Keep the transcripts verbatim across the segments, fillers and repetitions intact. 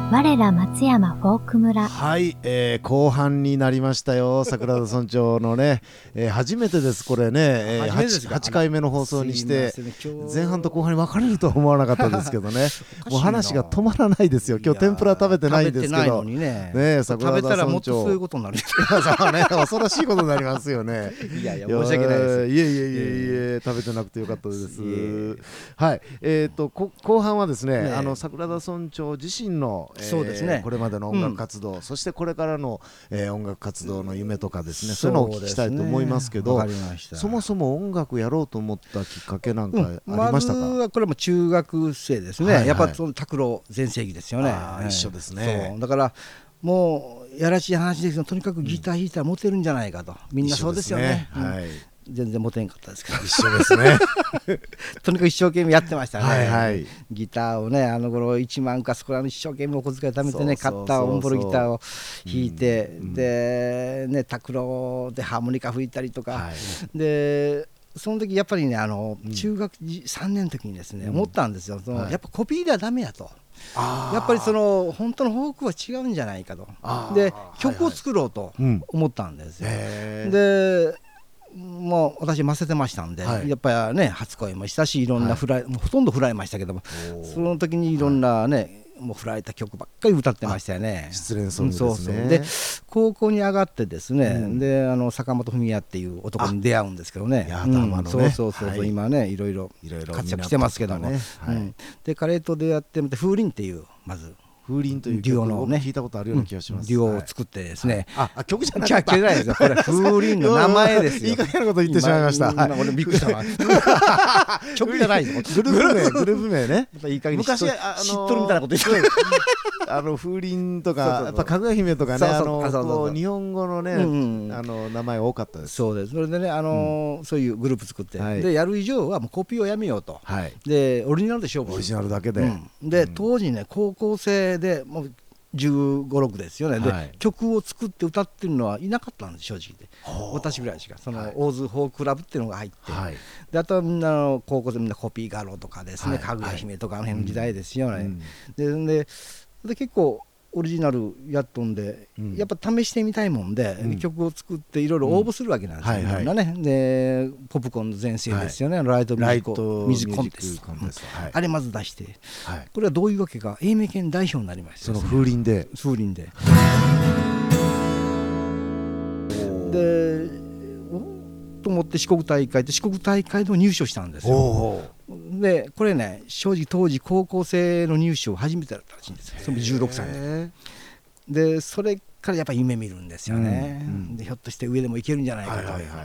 我ら松山フォーク村。 はい、えー、後半になりましたよ。桜田村長のね、えー、初めてですこれね、えー、8, はちかいめの放送にして前半と後半に分かれるとは思わなかったですけどねもう話が止まらないですよ。今日天ぷら食べてないんですけどねね、桜田村長食べたらもっとそういうことになるそうね、恐ろしいことになりますよねいやいや申し訳ないです。 いえいえいえいえ、食べてなくてよかったです。はい、えーと後半はですね、ねあの桜田村長自身の、えーそうですね、 これまでの音楽活動、うん、そしてこれからの、えー、音楽活動の夢とかですね、そういうのをお聞きしたいと思いますけど、 そ, そもそも音楽やろうと思ったきっかけなんかありましたか？ うん、まずはこれも中学生ですね、はいはい、やっぱその拓郎全盛期ですよね。 あ、一緒ですね。 そうだからもうやらしい話ですけど、とにかくギター弾いたらモテるんじゃないかと、みんなそうですよね。はい、全然モテんかったですけど一緒ですねとにかく一生懸命やってましたね。はい、はい、ギターをね、あの頃いちまんかそこらの一生懸命お小遣い貯めてね、買ったオンボロギターを弾いて、うん、でね、拓郎でハーモニカ吹いたりとか、はい、でその時やっぱりね、あの、うん、中学さんねんの時にですね、うん、思ったんですよ。その、はい、やっぱコピーではダメやと。やっぱりその本当のフォークは違うんじゃないかと。で曲を作ろうと思ったんですよ。はいはい、でもう私ませてましたんで、はい、やっぱりね初恋もしたし、いろんなフライ、はい、もうほとんど振られましたけども、その時にいろんなね、はい、もう振られた曲ばっかり歌ってましたよね。 失恋ソングですね。そうそうで高校に上がってですね、うん、であの坂本文也っていう男に出会うんですけどね、 うん、 そうそうそう、はい、今ねいろいろ活躍してますけども、ね、はい、うん、で彼と出会ってみて風鈴っていうまず風鈴という曲を聞いたことあるような気がします。 デュオを作ってですね、 はい、あ曲じゃなかった。 曲じゃないですよ、これ風鈴の名前ですよ。 いい加減なこと言ってしまいました。 今俺びっくりしたわ曲じゃないぞ、 グループ名、グループ名ね。 いい加減昔知っとるみたいなこと言ってるあの風鈴とかやっぱかぐや姫とかね、あの日本語のね、うんうん、あの名前多かったです。 そうです。それでね、あのーうん、そういうグループ作って、はい、でやる以上はもうコピーをやめようと、はい、でオリジナルで勝負する。 オリジナルだけで、 うん、で、うん、当時ね高校生でもうじゅうご、ろくですよね。で、はい、曲を作って歌ってるのはいなかったんです正直で。私ぐらいしか、その、はい、オーズフォークラブっていうのが入って、はい、であとはみんなの高校生みんなコピーガロとかですね、はい、かぐや姫とかあの辺の時代ですよね。うん、で, で, で結構オリジナルやっとんで、うん、やっぱ試してみたいもんで、うん、曲を作っていろいろ応募するわけなんですよ、うん、はいはい、いろんなね。でポップコーンの全盛ですよね、はい、ライトミュージックミュージックコンテスト、はい、あれまず出して、はい、これはどういうわけか愛媛県代表になりました、 ね、その風鈴で風鈴ででと思って四国大会で四国大会の入賞したんですよ。でこれね正直当時高校生の入賞初めてだったらしいんですよ。そのじゅうろくさいででそれからやっぱり夢見るんですよね、うんうん、でひょっとして上でもいけるんじゃないかと、はいはいはい、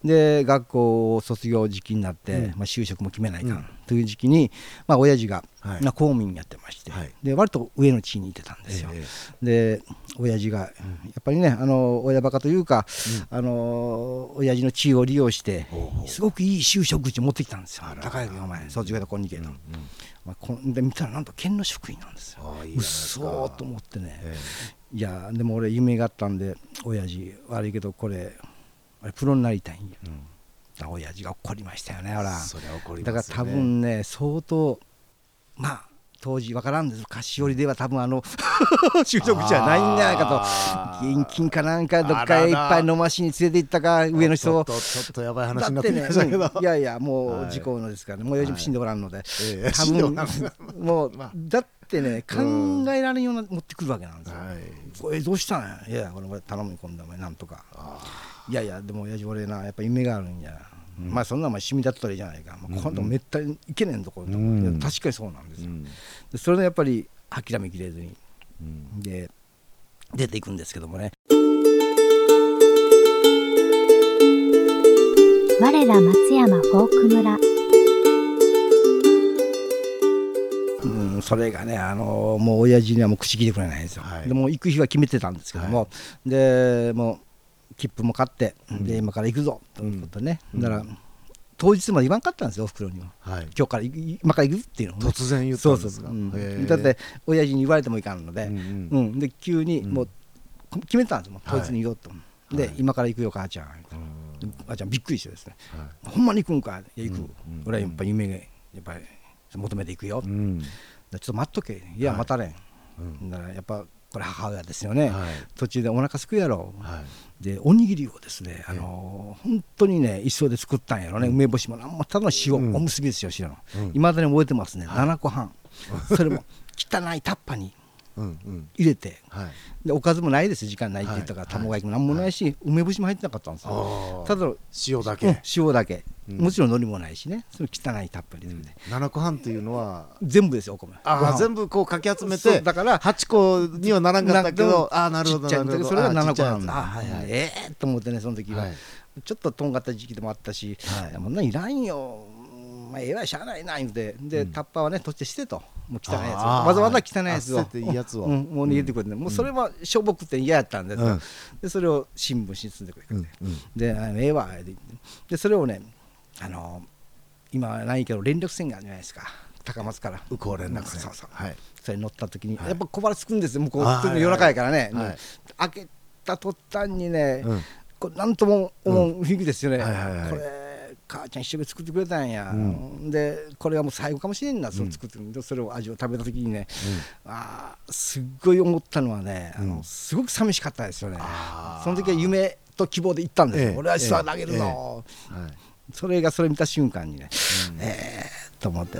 で学校を卒業時期になって、うん、まあ、就職も決めないかん、うん、という時期に、まあ、親父が、はい、公務員やってまして、はい、で割と上の地位にいてたんですよ、えー、で親父が、うん、やっぱりねあの親バカというか、うん、あの親父の地位を利用してすごくいい就職口を持ってきたんですよ。高いよお前卒業だこんにけと、うんうん、まあ、こで見たらなんと県の職員なんですよ。うっそーと思ってね、えー、いやでも俺夢があったんで親父悪いけどこれプロになりたいんや、うん、親父が怒りましたよね。ほらそれは怒りますよね。 だから多分ね相当まあ当時分からんです菓子折りでは多分あの就職じゃないんじゃないかと、現金かなんかどっかへいっぱい飲ましに連れて行ったか上の人をちょっとちょっとやばい話になってきましたけど、 ね、うん、いやいやもう事故のですからね、はい、もう親父も死んでおらんので、はい、多分もうだってね考えられんような持ってくるわけなんですよ、はい、これどうしたんや、いやいやこれ頼み込んだお前なんとか、いやいやでも親父俺なやっぱ夢があるんや、うん、まあそんなお前趣味だったらいいじゃないか、まあ、今度めったにいけねえんところと、うん、確かにそうなんですよ、うん、でそれでやっぱり諦めきれずに、うん、で出ていくんですけどもね。 我ら松山フォーク村、 うん、それがね、あのー、もう親父にはもう口聞いてくれないんですよ、はい、でもう行く日は決めてたんですけども、はい、でもう切符も買って、うん、で今から行くぞということでね、うん、だから当日まで言わんかったんですよおふくろには、はい、今日から今から行くっていうのを、ね、 突然言ったんですか。 そうそう、うん、だって親父に言われてもいかんので、うんうんうん、で急にもう決めたんですよ、当日に言おうと、はい、で、はい、今から行くよ母ちゃん、母ちゃんびっくりしてですね、はい、ほんまに行くんか、いや行く、うんうん、俺はやっぱ夢やっぱり求めていくよ、うん、ちょっと待っとけ、いや待たれん、はい、 うん、だからやっぱこれ母親ですよね、 はい、 途中でお腹すくやろう、 はい、 でおにぎりをですね、あのー、本当にね一生で作ったんやろね、うん、梅干しもなんもただの塩、うん、おむすびですよ塩の、いま、うん、だに覚えてますね、はい、ななこはんそれも汚いタッパに入れて、うんうん、はい、でおかずもないです時間ないって言ったから、はい、卵焼きもなんもないし、はい、梅干しも入ってなかったんですよ、ただの塩だけ、 うん、塩だけ、うん、もちろん海苔もないしね、その汚いタッパに入れて、 うん、ななこはんというのは全部ですよお米、 あ全部こうかき集めて、だからはちこにはならんかったけど、あなるほどなるほど、 それがななこはん、あ、はいはい、ええー、と思ってねその時は、はい、ちょっととんがった時期でもあったし、はい、もうないらんよ、まあ、ええわしゃあないな言うて、で、うん、タッパーはね取ってしてと、もう汚いやつをわざわざ汚いやつを、 捨てていいやつを、 うん、もう逃げてくれて、うん、もうそれはしょぼくて嫌やったんですよ、うん、でそれを新聞紙に包んでくれて、うんうん、でええわでそれをね、あの今はないけど連絡船があるじゃないですか、高松から右近連絡船、 そうそう、 はい、 それに乗った時に、はい、やっぱ小腹つくんですよ、向こう夜中やからね、はいはい、開けた途端にね、うん、これなんとも思う雰囲気ですよね、うん、はいはいはい、これ母ちゃん一生懸命作ってくれたんや、うん、でこれはもう最後かもしれんな、そう作ってるんで、それを味を食べた時にね、うん、あすっごい思ったのはね、あのすごく寂しかったですよね、その時は夢と希望で行ったんですよ、ええ、俺は下投げるぞ、ええええ、はい、それがそれ見た瞬間にね、うん、えーと思って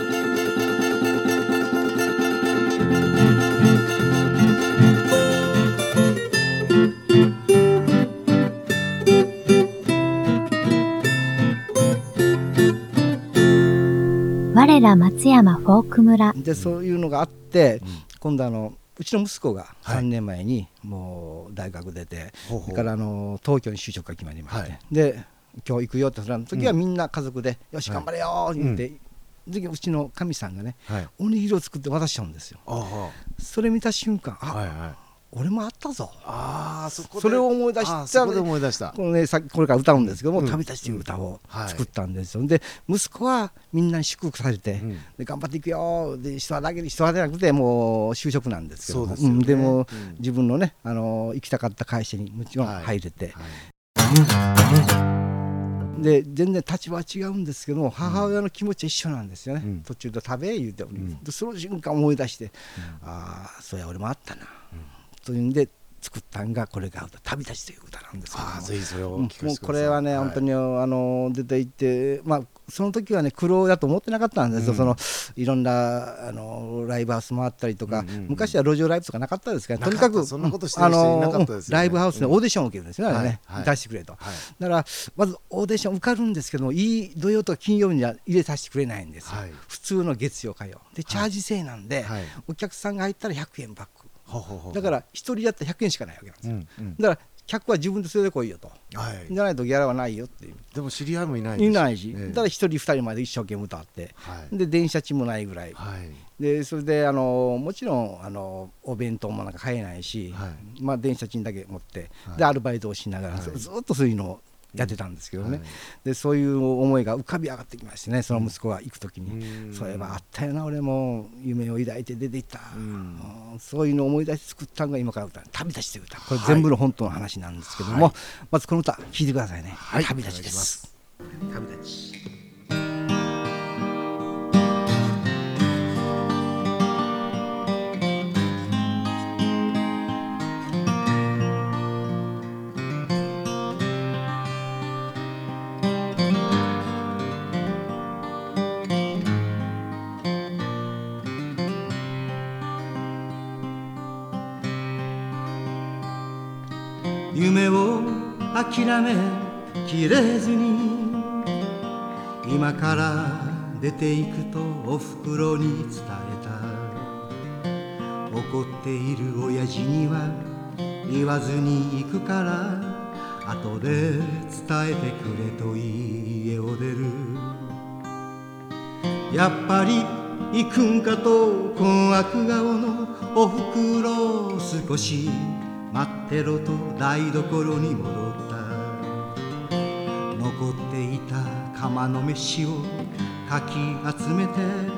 我ら松山フォーク村で、そういうのがあって、うん、今度あのうちの息子がさんねんまえにもう大学出て、はい、それからあの東京に就職が決まりまして、はい、で今日行くよってその時はみんな家族で、うん、よし頑張れよって言って、うん、うちのかみさんがね、はい、おにぎりを作って渡しちゃうんですよ。それ見た瞬間、あ、はいはい、俺もあったぞ、あそこでそれを思い出した、 そこで思い出したこの、ね、さこれから歌うんですけども、うん、旅立ちという歌を作ったんですよ、うん、はい、で息子はみんなに祝福されて、うん、で頑張っていくよで、人はだけで人はでなくてもう就職なんですけども、 で, ね、うん、でも、うん、自分のね、あの行きたかった会社にもちろん入れて、はいはい、で全然立場は違うんですけども、母親の気持ちは一緒なんですよね、うん、途中で食べ言うて、うん、でその瞬間思い出して、うん、ああそうや俺もあったな、うん、というんで作ったんがこれが旅立ちという歌なんですけども、 あぜひそれを聞かせてください。 もうこれはね、はい、本当にあの出ていって、まあその時はね苦労だと思ってなかったんですよ、うん、そのいろんなあのライブハウスもあったりとか、うんうんうん、昔は路上ライブとかなかったですから、とにかくそんなことしてる人いなかったですよね、 ライブハウスでオーディションを受けるんですよね、うん、あれね、はい、出してくれと、はい、だからまずオーディション受かるんですけども、いい土曜とか金曜日には入れさせてくれないんですよ、はい、普通の月曜火曜でチャージ制なんで、はい、お客さんが入ったらひゃくえんバック、だからひとりやったらひゃくえんしかないわけなんですよ、うんうん、だから客は自分で連れてこいよと、はい、じゃないとギャラはないよっていう。 でも知り合いもいないし、 いないし、ええ、だからひとりふたりまで一生懸命歌って、はい、で電車賃もないぐらい、はい、でそれであのもちろんあのお弁当もなんか買えないし、はい、まあ、電車賃だけ持って、はい、でアルバイトをしながら、はい、ずっとそういうのをやってたんですけどね、はい、でそういう思いが浮かび上がってきましてね、その息子が行く時に、うん、そういえばあったよな俺も夢を抱いて出ていった、うん、そういうのを思い出して作ったのが今から歌「旅立ち」という歌、これ全部の本当の話なんですけども、はい、まずこの歌聴いてくださいね、はい、旅立ちです。旅立ち。夢を諦めきれずに今から出ていくとおふくろに伝えた。怒っている親父には言わずに行くから後で伝えてくれと家を出る。やっぱり行くんかと困惑顔のおふくろ、少し待ってろと台所に戻った。残っていた釜の飯をかき集めて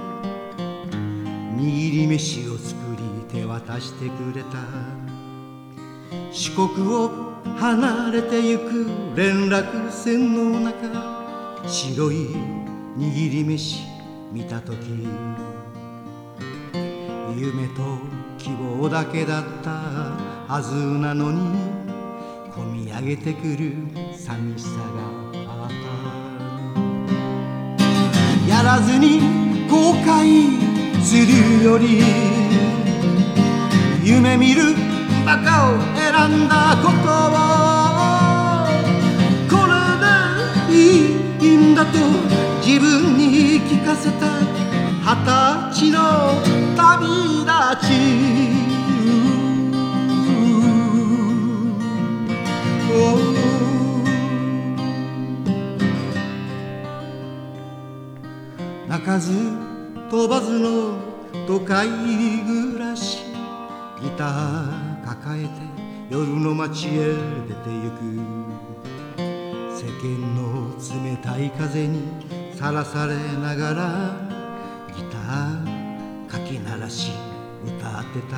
握り飯を作り手渡してくれた。四国を離れてゆく連絡船の中、白い握り飯見たとき夢と希望だけだったはずなのにこみ上げてくる寂しさがあったやらずに後悔するより夢見るバカを選んだことをこれでいいんだと自分に聞かせた二十歳の旅立ち鳴かず飛ばずの都会暮らしギター抱えて夜の街へ出てゆく世間の冷たい風にさらされながらギターかき鳴らし歌ってた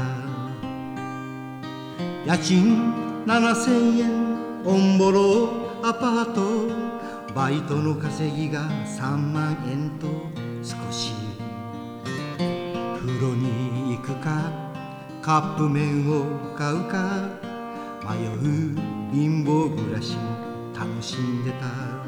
家賃ななせんえんオンボロアパートバイトの稼ぎがさんまんえんと少し風呂に行くかカップ麺を買うか迷う貧乏暮らし楽しんでた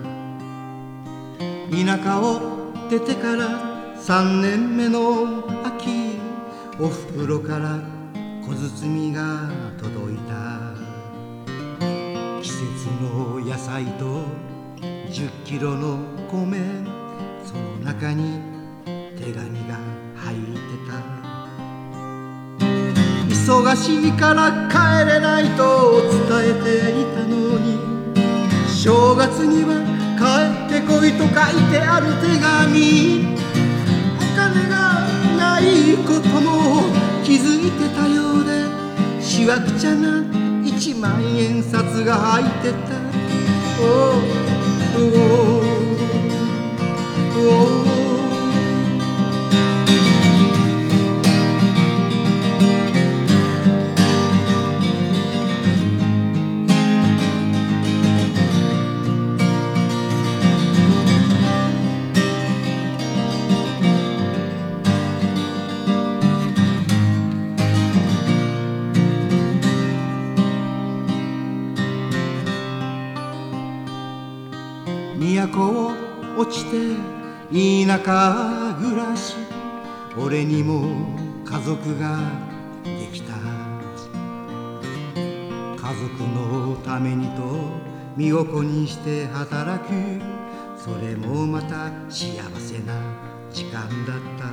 田舎を出てからさんねんめの秋おふくろから小包が届いた季節の野菜とじゅっキロの米その中に手紙が入ってた忙しいから帰れないと伝えていたのに正月には帰ってこいと書いてある手紙お金がないことも気づいてたようでしわくちゃないちまんえん札が入ってたおーおーおー都を落ちて田舎暮らし俺にも家族ができた家族のためにと身を粉にして働くそれもまた幸せな時間だ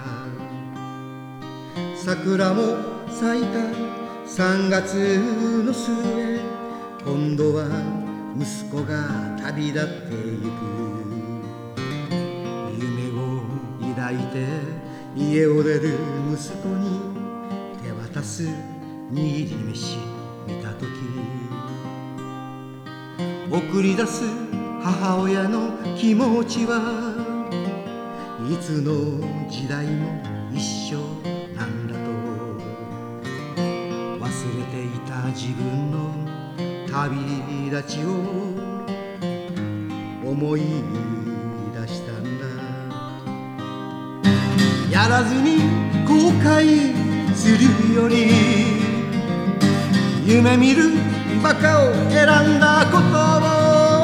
った桜も咲いたさんがつの末今度は息子が旅立ってゆく夢を抱いて家を出る息子に手渡す握り飯見たとき送り出す母親の気持ちはいつの時代も一緒なんだと忘れていた自分の旅立ちを思い出したんだやらずに後悔するより夢見るバカを選んだことを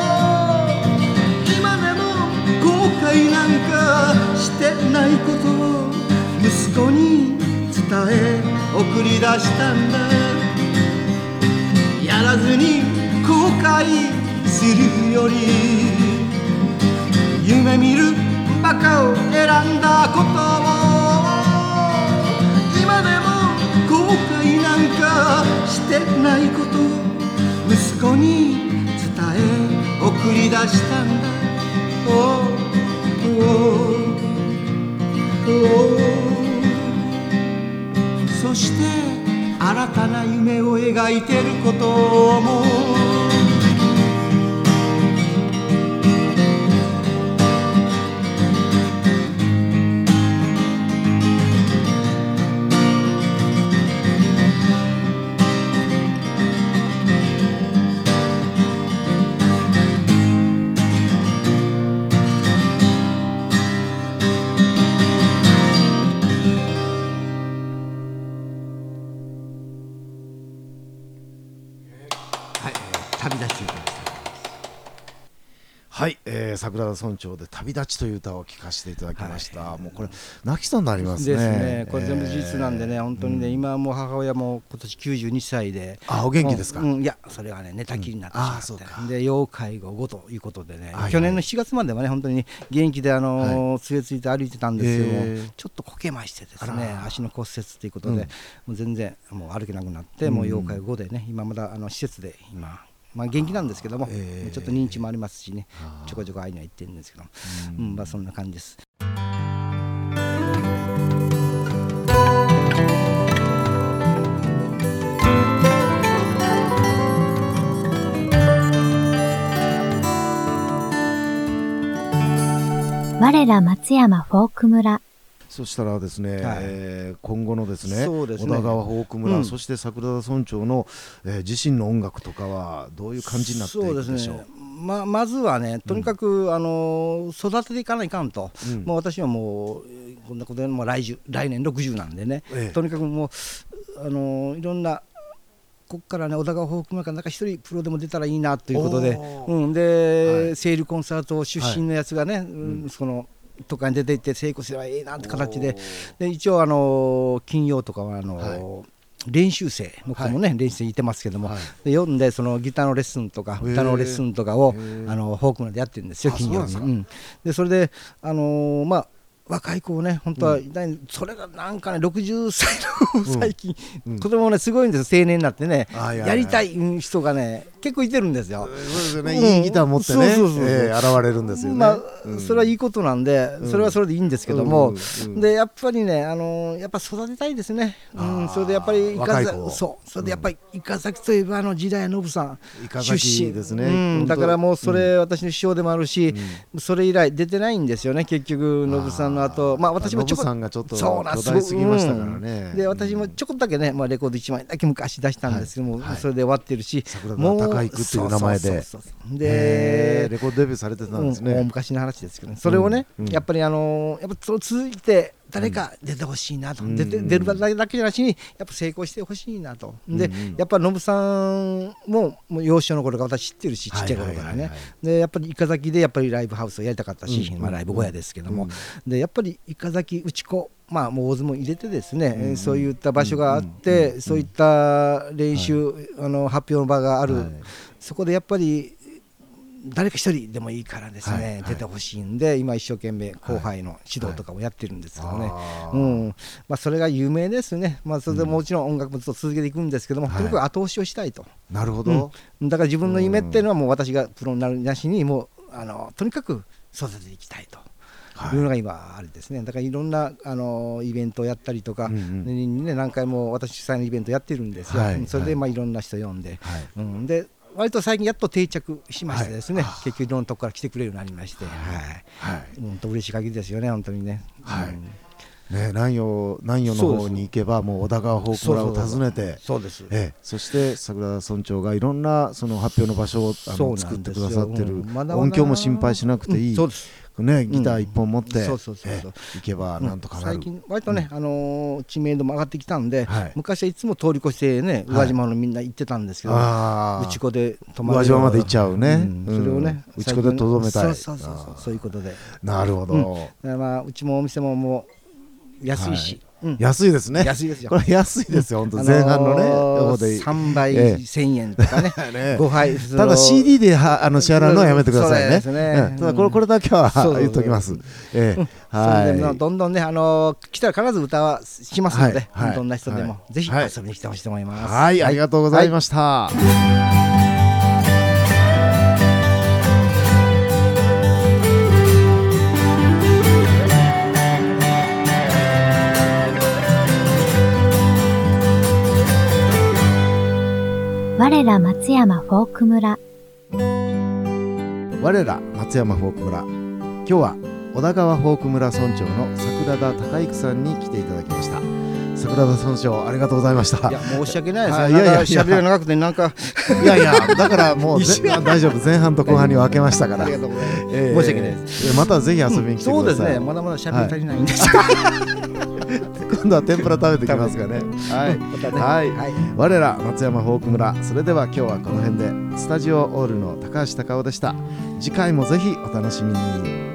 今でも後悔なんかしてないことを息子に伝え送り出したんだやらずに後悔するより夢見るバカを選んだことを今でも後悔なんかしてないこと息子に伝え送り出したんだおーおーおーそして新たな夢を描いてることもはい、えー、桜田村長で旅立ちという歌を聴かせていただきました、はい、もうこれ泣きそうになりますね。 ですね、これ全部事実なんでね、えー、本当にね、うん、今もう母親も今年きゅうじゅうにさいで、 あ、お元気ですか？ うん、いやそれはね寝たきりになってしまって、うん、で要介護ごということでね、はいはい、去年のしちがつまではね本当に元気であのーはい、杖ついて歩いてたんですけども、えー、ちょっとこけましてですね、足の骨折ということで、うん、もう全然もう歩けなくなって、うん、もう要介護ごでね今まだあの施設で今まあ、元気なんですけども、えー、ちょっと認知もありますしね、ちょこちょこ会いには行ってるんですけど、うん、まあそんな感じです。 我ら松山フォーク村。 そしたらですね、はい、えー、今後のですね、 そうですね、 小田川フォーク村、 うん、 そして桜田村長の、えー、自身の音楽とかはどういう感じになっていくでしょう？そうですね、 ま, まずはねとにかく、うん、あの育てていかないかんと、うん、もう私はもうこんなことでもう 来, 来年ろくじゅうなんでね、ええ、とにかくもうあのいろんなここからね小田川フォーク村からなんか一人プロでも出たらいいなということで、うん、で、はい、セールコンサート出身のやつがね、はい、うん、そのとかに出ていって成功すればいいなって形で、で一応あの金曜とかはあの、はい、練習生の子もね、はい、練習生いてますけども、はい、で読んでそのギターのレッスンとか歌のレッスンとかをあのフォーク村でやってるんですよ、金曜に。うん、でそれであのー、まあ若い子をね本当は、うん、それがなんかねろくじゅっさいの最近、うん、子供もねすごいんですよ、青年になってね、やりたい人がね結構いてるんですよ。 そうですね、うん、いいギター持ってね、えー、現れるんですよね。まあ、うん、それはいいことなんで、それはそれでいいんですけども、うん、でやっぱりね、あのー、やっぱ育てたいですね。うん、それでやっぱりイカザキ、そうそれでやっぱりイカザキといえばあの時代ノブさん出身ですね、うん、だからもうそれ、私の師匠でもあるし、うん、それ以来出てないんですよね結局ノブさんの後、まあ私もちょこっと、ノブさんがちょっと巨大すぎましたからね、うん、で私もちょこっとだけね、まあ、レコードいちまいだけ昔出したんですけども、はい、それで終わってるし、もう高育っていう名前ででレコードデビューされてたんですね、うん、もう昔の話ですけど、ね、それをね、うん、やっぱりあのー、やっぱ続いて誰か出てほしいなと、うん、出て出るだけじゃなしにやっぱ成功してほしいなと、うん、でやっぱノブさんももう幼少の頃から私知ってるし、ちっちゃい頃からね、でやっぱり伊香崎でやっぱりライブハウスをやりたかったし、うん、まあ、ライブ小屋ですけども、うん、でやっぱり伊香崎内子、まあ、もう大相撲入れてですね、うん、そういった場所があって、うん、そういった練習、はい、あの発表の場がある、はい、そこでやっぱり誰か一人でもいいからですね、はいはい、出てほしいんで今一生懸命後輩の指導とかもやってるんですけどね、はい、うん、まあ、それが有名ですね、まあ、それでもちろん音楽もずっと続けていくんですけども、うん、とにかく後押しをしたいと、 なるほど、 うん、だから自分の夢っていうのはもう私がプロになるなしにもうあのとにかく育てていきたいというのが今あれですね。だからいろんなあのイベントをやったりとか、うんうん、ね、何回も私主催のイベントやってるんですよ、はい、それでまあいろんな人呼んで、はい、うん、で割と最近やっと定着しましてですね、はい、結局いろんなとこから来てくれるようになりまして、はいはい、本当嬉しい限りですよね本当にね、はい、うん、 ね、南陽南陽の方に行けばもう小田川フォーク村を訪ねて、 そうです、 ええ、そして桜田村長がいろんなその発表の場所をあの作ってくださってる、うん、まだまだ音響も心配しなくていい、うん、そうですね、ギター一本持って行けばなんとかなる、うん、最近割とね、うん、あのー、知名度も上がってきたんで、はい、昔はいつも通り越してね宇和島のみんな行ってたんですけど、はい、内子で泊まる、宇和島まで行っちゃうね、うん、それをね、うん、内子でとどめたい、そうそうそうそう、そういうことで、なるほど、うん、だからまあうちもお店ももう安いし、はい、うん、安いですね。安いですよ。これ安いですよ。本当前半のね、あのー、さんばい、ええ、せんえんとかね。ね、ごはい。ただ シーディー ではあの支払うのはやめてくださいね。そうですね。うん、ただこれこれだけは言っておきます。ええ、はい。それでどんどんね、あのー、来たら必ず歌はしますので、はいはい、どんな人でも、はい、ぜひ遊びに来てほしいと思います。はい、はい、ありがとうございました。はい、 我ら松山フォーク村。 我ら松山フォーク村、今日は小田川フォーク村村長の桜田孝之さんに来ていただきました。桜田村長ありがとうございました。 いや申し訳ないですね、いやいやしゃべりが長くてなんかいやいやだからもう大丈夫、前半と後半に分けましたから、ありがとうございます、えー、申し訳ないです。またぜひ遊びに来てください、うん、そうですね、まだまだしゃべり足りないんです、はい、今今度は天ぷら食べてきますかね。はい、 またね。 はいはい。 我ら松山フォーク村、それでは今日はこの辺で。スタジオオールの高橋隆夫でした。次回もぜひお楽しみに。